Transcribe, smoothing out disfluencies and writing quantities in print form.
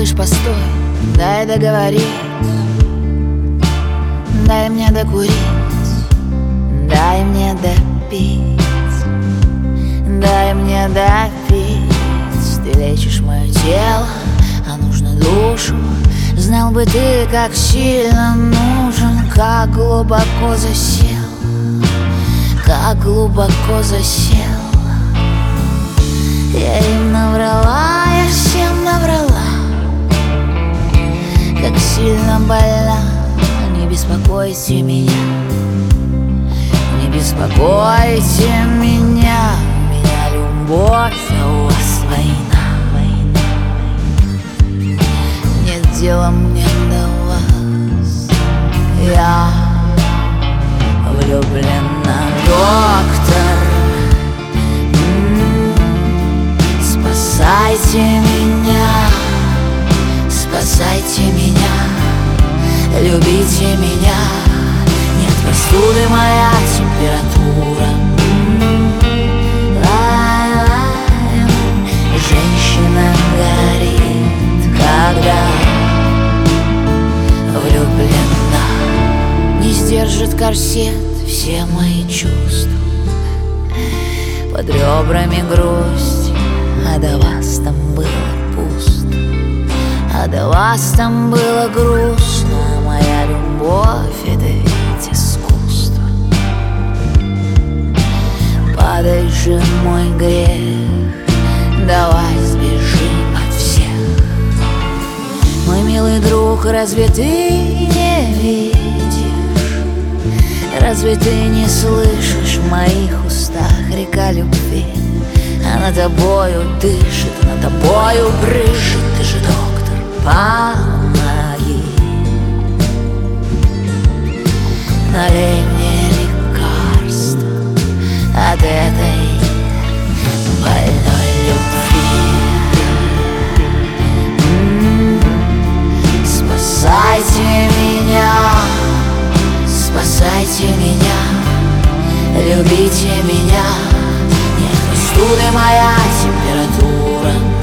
малыш, постой, дай договорить, дай мне докурить, дай мне допить, дай мне допить. Ты лечишь мое тело, а нужно душу. Знал бы ты, как сильно нужен, как глубоко засел, как глубоко засел. Я им наврала, я всем наврала, как сильно больна. Не беспокойте меня, не беспокойте меня. У меня любовь, а у вас война. Нет дела мне до вас, я влюблена, доктор. Спасайте меня, спасайте меня, любите меня. Нет простуды, моя температура. Женщина горит, когда влюблена. Не сдержит корсет все мои чувства, под ребрами грусть. А до вас там было пусто, а до вас там было грустно. Моя любовь — это ведь искусство. Падай же, мой грех, давай сбежим от всех. Мой милый друг, разве ты не видишь? Разве ты не слышишь в моих устах река любви? Она тобою дышит, она тобою брызжет. Ты же доктор, помоги. Налей мне лекарство от этой больной любви. Спасайте меня, спасайте меня, любите меня. Нет простуды, моя температура.